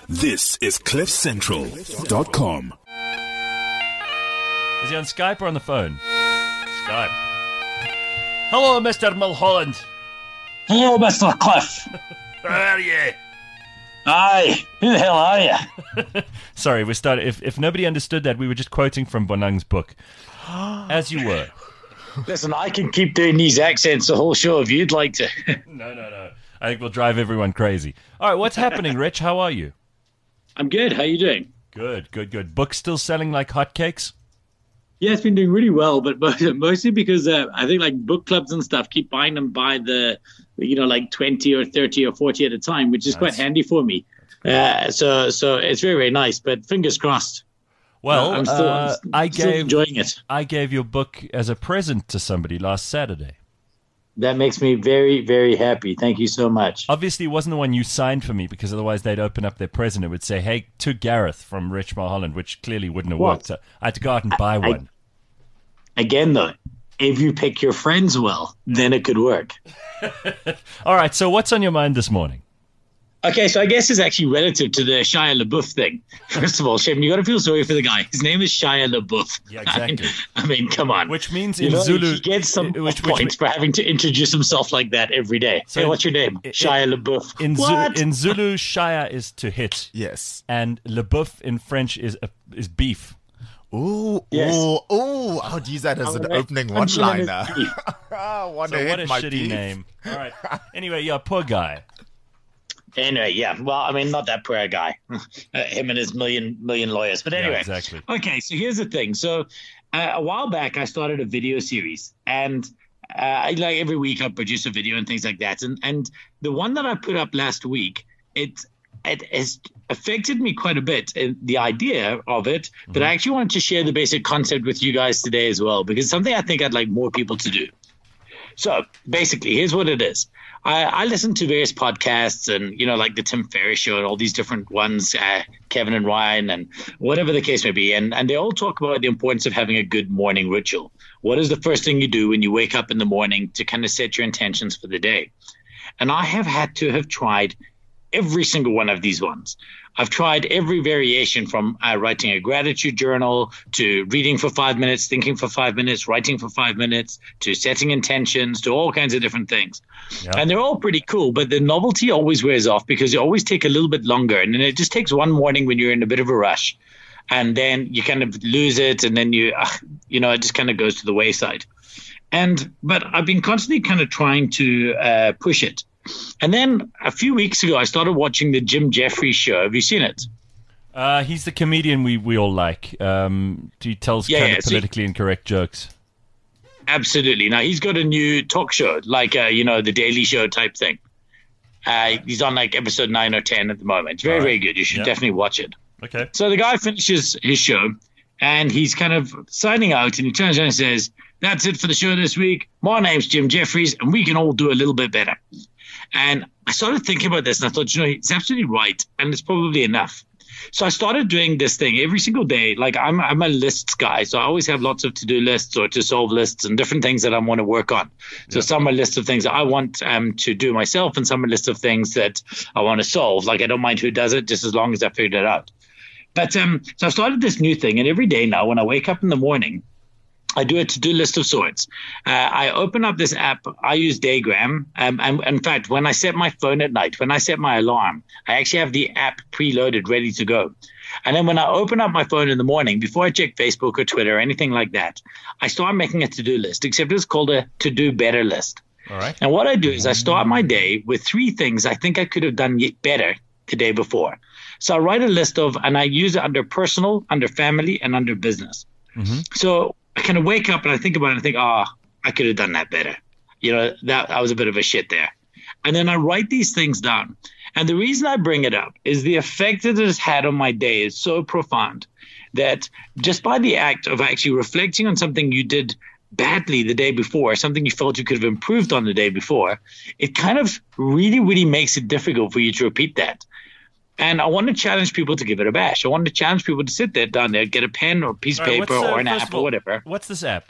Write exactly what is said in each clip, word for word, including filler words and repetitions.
This is cliff central dot com. Is he on Skype or on the phone? Skype. Hello, Mister Mulholland. Hello, Mister Cliff. Where are you? Aye, who the hell are you? Sorry, we started. If if nobody understood that, we were just quoting from Bonang's book. As you were. Listen, I can keep doing these accents the whole show if you'd like to. No, no, no. I think we'll drive everyone crazy. All right, what's happening, Rich? How are you? I'm good. How you doing? Good, good, good. Book still selling like hotcakes? Yeah, it's been doing really well, but mostly because uh, I think like book clubs and stuff keep buying them by the, you know, like twenty or thirty or forty at a time, which is That's, quite handy for me. Uh, so so it's very, very nice, but fingers crossed. Well, uh, I'm still, uh, I'm I still gave enjoying it. I gave your book as a present to somebody last Saturday. That makes me very, very happy. Thank you so much. Obviously, it wasn't the one you signed for me, because otherwise they'd open up their present. It would say, hey, to Gareth from Rich Mulholland, which clearly wouldn't have What? worked. So I had to go out and buy I, one. Again, though, if you pick your friends well, then it could work. All right, so what's on your mind this morning? Okay, so I guess it's actually relative to the Shia LaBeouf thing. First of all, Shane, you got to feel sorry for the guy. His name is Shia LaBeouf. Yeah, exactly. I mean, I mean come on. Which means you in know, Zulu... he gets some which, which, points for having to introduce himself like that every day. So hey, what's your name? it, Shia LaBeouf. In, what? Zulu, in Zulu, Shia is to hit. Yes. And LaBeouf in French is a, is beef. Ooh, Yes. ooh, ooh. I would use that as I an would opening punch him in his one-liner. teeth. I want So to what hit a my shitty beef. name. All right. Anyway, yeah, poor guy. Anyway, yeah. Well, I mean, not that poor guy. uh, him and his million million lawyers. But anyway. Yeah, exactly. Okay, so here's the thing. So uh, a while back, I started a video series, and uh, I, like every week I produce a video and things like that. And and the one that I put up last week, it it has affected me quite a bit. In the idea of it, mm-hmm. but I actually wanted to share the basic concept with you guys today as well, because it's something I think I'd like more people to do. So basically, here's what it is. I, I listen to various podcasts and, you know, like the Tim Ferriss show and all these different ones, uh, Kevin and Ryan and whatever the case may be. And, and they all talk about the importance of having a good morning ritual. What is the first thing you do when you wake up in the morning to kind of set your intentions for the day? And I have had to have tried every single one of these ones. I've tried every variation from uh, writing a gratitude journal to reading for five minutes, thinking for five minutes, writing for five minutes, to setting intentions, to all kinds of different things. Yep. And they're all pretty cool, but the novelty always wears off because they always take a little bit longer. And then it just takes one morning when you're in a bit of a rush. And then you kind of lose it, and then you, uh, you know, it just kind of goes to the wayside. And but I've been constantly kind of trying to uh, push it. And then a few weeks ago, I started watching the Jim Jeffries show. Have you seen it? Uh, he's the comedian we, we all like. Um, he tells yeah, kind yeah, of so politically incorrect jokes. Absolutely. Now, he's got a new talk show, like, uh, you know, the Daily Show type thing. Uh, he's on like episode nine or ten at the moment. It's very, right. very good. You should yep. definitely watch it. Okay. So the guy finishes his show, and he's kind of signing out, and he turns around and says, "That's it for the show this week. My name's Jim Jeffries, and we can all do a little bit better." And I started thinking about this, and I thought, you know, he's absolutely right, and it's probably enough. So I started doing this thing every single day. Like I'm, I'm a lists guy, so I always have lots of to-do lists or to solve lists and different things that I want to work on. So yeah. some are lists of things that I want um, to do myself, and some are lists of things that I want to solve. Like I don't mind who does it, just as long as I figured it out. But um, so I started this new thing, and every day now when I wake up in the morning, I do a to-do list of sorts. Uh, I open up this app. I use Daygram. Um, and in fact, when I set my phone at night, when I set my alarm, I actually have the app preloaded, ready to go. And then when I open up my phone in the morning, before I check Facebook or Twitter or anything like that, I start making a to-do list, except it's called a to-do better list. All right. And what I do is I start my day with three things I think I could have done better the day before. So I write a list of, and I use it under personal, under family, and under business. Mm-hmm. So I kind of wake up and I think about it and I think, oh, I could have done that better. You know, that I was a bit of a shit there. And then I write these things down. And the reason I bring it up is the effect that it has had on my day is so profound that just by the act of actually reflecting on something you did badly the day before, something you felt you could have improved on the day before, it kind of really, really makes it difficult for you to repeat that. And I want to challenge people to give it a bash. I want to challenge people to sit there down there, get a pen or a piece of right, paper uh, or an app all, or whatever. What's this app?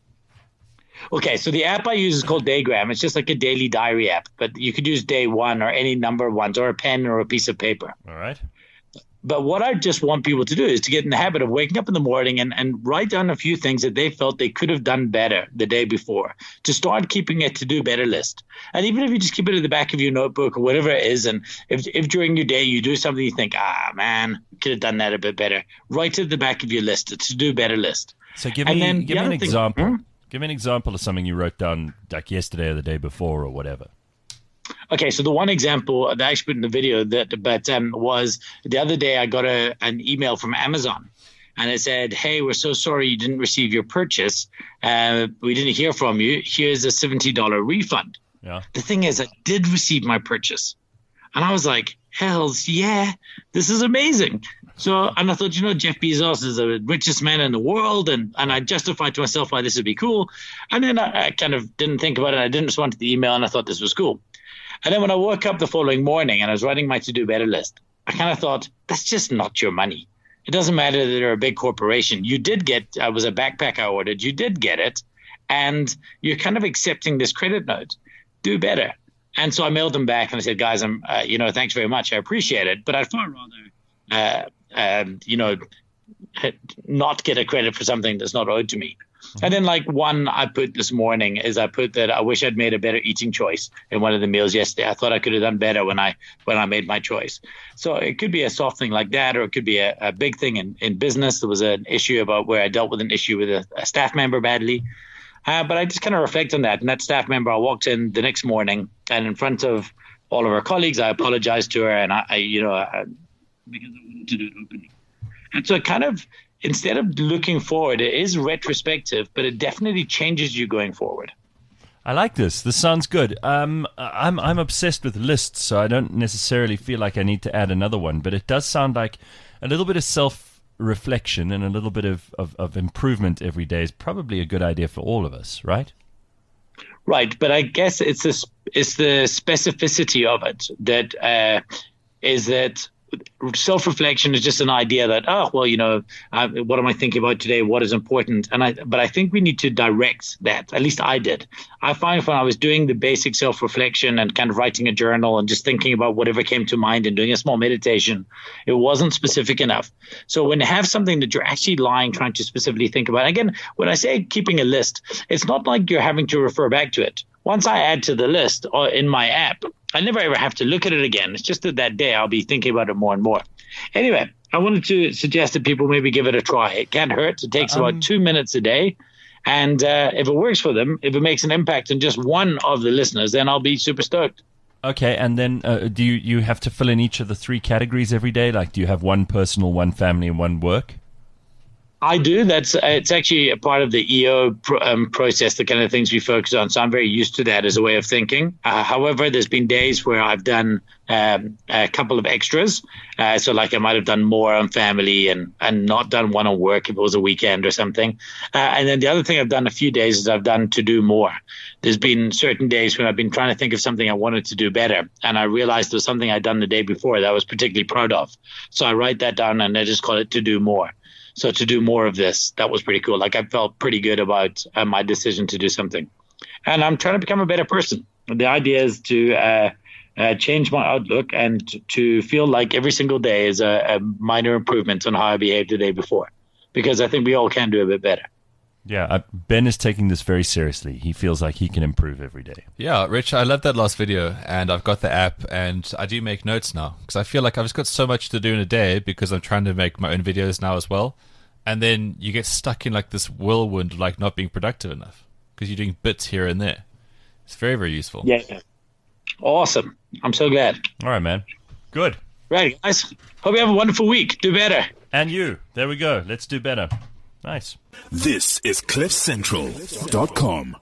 Okay, so the app I use is called Daygram. It's just like a daily diary app, but you could use day one or any number of ones or a pen or a piece of paper. All right. But what I just want people to do is to get in the habit of waking up in the morning and, and write down a few things that they felt they could have done better the day before, to start keeping a to-do better list. And even if you just keep it at the back of your notebook or whatever it is, and if, if during your day you do something you think, ah, man, could have done that a bit better, write it at the back of your list, a to-do better list. So give and me, then give the me an other thing- example. Hmm? Give me an example of something you wrote down like yesterday or the day before or whatever. Okay, so the one example that I actually put in the video that, but um, was the other day I got a an email from Amazon, and it said, "Hey, we're so sorry you didn't receive your purchase. Uh, we didn't hear from you. Here's a seventy dollars refund." Yeah. The thing is, I did receive my purchase, and I was like, "Hells yeah, this is amazing." So, and I thought, you know, Jeff Bezos is the richest man in the world, and, and I justified to myself why this would be cool. And then I, I kind of didn't think about it. I didn't respond to the email, and I thought this was cool. And then when I woke up the following morning and I was writing my to-do better list, I kind of thought, that's just not your money. It doesn't matter that they're a big corporation. You did get, uh, it was a backpack I ordered. You did get it. And you're kind of accepting this credit note. Do better. And so I mailed them back and I said, guys, I'm, uh, you know, thanks very much. I appreciate it. But I'd far rather, uh, um, you know, not get a credit for something that's not owed to me. And then like one I put this morning is I put that I wish I'd made a better eating choice in one of the meals yesterday. I thought I could have done better when I when I made my choice. So it could be a soft thing like that, or it could be a, a big thing in, in business. There was an issue about where I dealt with an issue with a, a staff member badly. Uh, but I just kind of reflect on that. And that staff member, I walked in the next morning and in front of all of our colleagues, I apologized to her and I, I you know, I, because I wanted to do it openly. And so it kind of, instead of looking forward, it is retrospective, but it definitely changes you going forward. I like this. This sounds good. Um, I'm I'm obsessed with lists, so I don't necessarily feel like I need to add another one. But it does sound like a little bit of self-reflection and a little bit of, of, of improvement every day is probably a good idea for all of us, right? Right, but I guess it's this, it's the specificity of it that uh, is that self-reflection is just an idea that, oh, well, you know, uh, what am I thinking about today? What is important? And I, but I think we need to direct that. At least I did. I find when I was doing the basic self-reflection and kind of writing a journal and just thinking about whatever came to mind and doing a small meditation, it wasn't specific enough. So when you have something that you're actually lying, trying to specifically think about, again, when I say keeping a list, it's not like you're having to refer back to it. Once I add to the list or in my app, I never ever have to look at it again. It's just that that day I'll be thinking about it more and more. Anyway, I wanted to suggest that people maybe give it a try. It can't hurt. It takes Um, about two minutes a day. And uh, if it works for them, if it makes an impact on just one of the listeners, then I'll be super stoked. Okay, and then uh, do you, you have to fill in each of the three categories every day? Like, do you have one personal, one family, and one work? I do. That's uh, it's actually a part of the E O pro, um, process, the kind of things we focus on. So I'm very used to that as a way of thinking. Uh, however, there's been days where I've done um, a couple of extras. Uh, so like I might have done more on family and, and not done one on work if it was a weekend or something. Uh, and then the other thing I've done a few days is I've done to do more. There's been certain days when I've been trying to think of something I wanted to do better. And I realized there was something I'd done the day before that I was particularly proud of. So I write that down and I just call it to do more. So to do more of this, that was pretty cool. Like I felt pretty good about uh, my decision to do something. And I'm trying to become a better person. The idea is to uh, uh, change my outlook and to, to feel like every single day is a, a minor improvement on how I behaved the day before. Because I think we all can do a bit better. Yeah, uh, Ben is taking this very seriously. He feels like he can improve every day. Yeah, Rich, I love that last video, and I've got the app, and I do make notes now, because I feel like I've just got so much to do in a day, because I'm trying to make my own videos now as well, and then you get stuck in like this whirlwind of like not being productive enough, because you're doing bits here and there. It's very, very useful. Yeah. Awesome. I'm so glad. All right, man. Good. Right, guys. Hope you have a wonderful week. Do better. And you. There we go. Let's do better. Nice. This is cliff central dot com.